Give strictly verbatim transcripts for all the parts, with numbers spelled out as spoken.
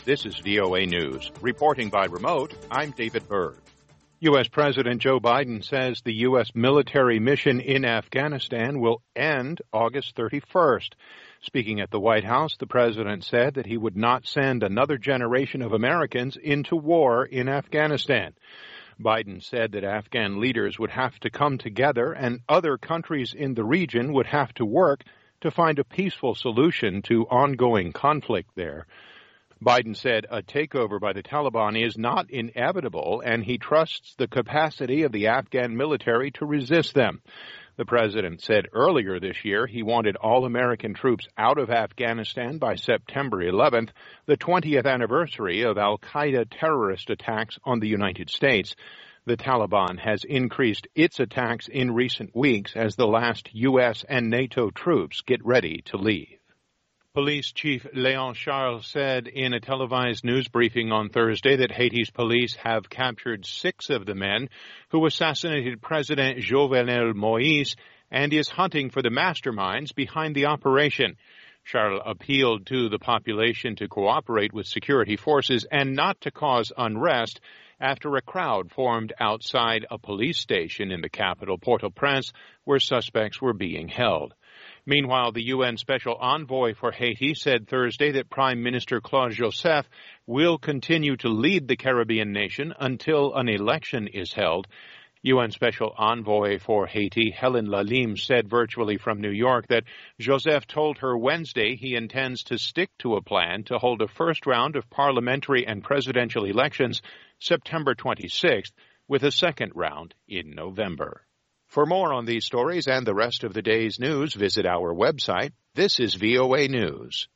This is V O A News. Reporting by remote, I'm David Byrd. U S. President Joe Biden says the U S military mission in Afghanistan will end August thirty-first. Speaking at the White House, the president said that he would not send another generation of Americans into war in Afghanistan. Biden said that Afghan leaders would have to come together and other countries in the region would have to work to find a peaceful solution to ongoing conflict there. Biden said a takeover by the Taliban is not inevitable, and he trusts the capacity of the Afghan military to resist them. The president said earlier this year he wanted all American troops out of Afghanistan by September eleventh, the twentieth anniversary of al-Qaeda terrorist attacks on the United States. The Taliban has increased its attacks in recent weeks as the last U S and NATO troops get ready to leave. Police Chief Léon Charles said in a televised news briefing on Thursday that Haiti's police have captured six of the men who assassinated President Jovenel Moïse and is hunting for the masterminds behind the operation. Charles appealed to the population to cooperate with security forces and not to cause unrest after a crowd formed outside a police station in the capital, Port-au-Prince, where suspects were being held. Meanwhile, the U N Special Envoy for Haiti said Thursday that Prime Minister Claude Joseph will continue to lead the Caribbean nation until an election is held. U N Special Envoy for Haiti, Helen Lalime, said virtually from New York that Joseph told her Wednesday he intends to stick to a plan to hold a first round of parliamentary and presidential elections September twenty-sixth, with a second round in November. For more on these stories and the rest of the day's news, visit our website. This is V O A News.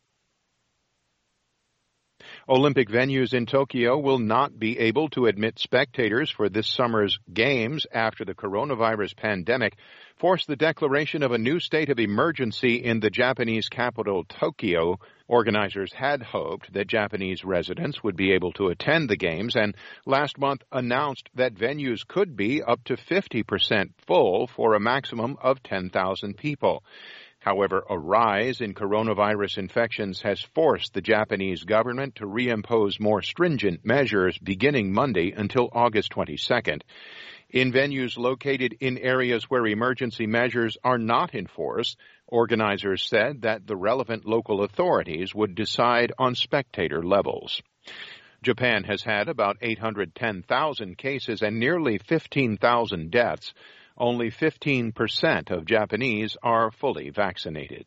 Olympic venues in Tokyo will not be able to admit spectators for this summer's games after the coronavirus pandemic forced the declaration of a new state of emergency in the Japanese capital, Tokyo. Organizers had hoped that Japanese residents would be able to attend the games and last month announced that venues could be up to fifty percent full for a maximum of ten thousand people. However, a rise in coronavirus infections has forced the Japanese government to reimpose more stringent measures beginning Monday until August twenty-second. In venues located in areas where emergency measures are not enforced, organizers said that the relevant local authorities would decide on spectator levels. Japan has had about eight hundred ten thousand cases and nearly fifteen thousand deaths. Only fifteen percent of Japanese are fully vaccinated.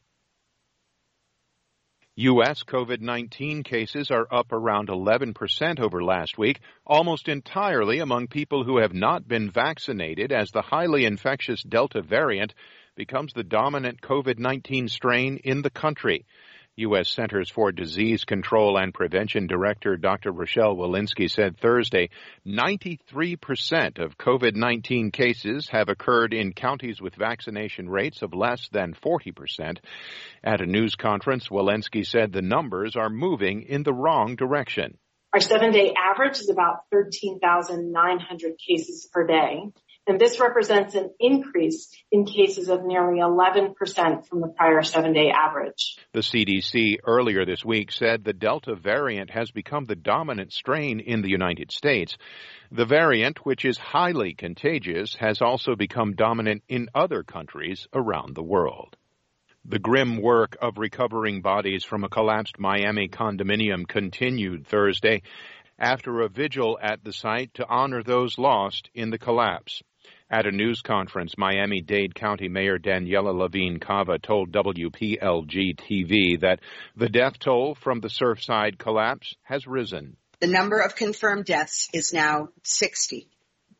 U S COVID nineteen cases are up around eleven percent over last week, almost entirely among people who have not been vaccinated as the highly infectious Delta variant becomes the dominant COVID nineteen strain in the country. U S. Centers for Disease Control and Prevention Director Doctor Rochelle Walensky said Thursday ninety-three percent of COVID nineteen cases have occurred in counties with vaccination rates of less than forty percent. At a news conference, Walensky said the numbers are moving in the wrong direction. Our seven-day average is about thirteen thousand nine hundred cases per day. And this represents an increase in cases of nearly eleven percent from the prior seven-day average. The C D C earlier this week said the Delta variant has become the dominant strain in the United States. The variant, which is highly contagious, has also become dominant in other countries around the world. The grim work of recovering bodies from a collapsed Miami condominium continued Thursday after a vigil at the site to honor those lost in the collapse. At a news conference, Miami-Dade County Mayor Daniela Levine Cava told W P L G T V that the death toll from the Surfside collapse has risen. The number of confirmed deaths is now sixty,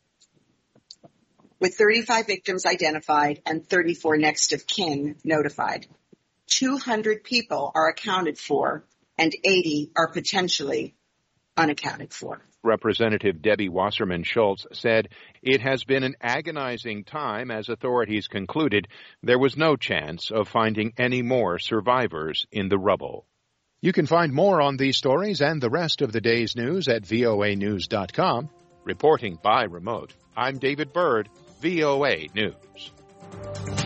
with thirty-five victims identified and thirty-four next of kin notified. two hundred people are accounted for and eighty are potentially unaccounted for. Representative Debbie Wasserman Schultz said it has been an agonizing time as authorities concluded there was no chance of finding any more survivors in the rubble. You can find more on these stories and the rest of the day's news at V O A news dot com. Reporting by remote, I'm David Byrd, V O A News.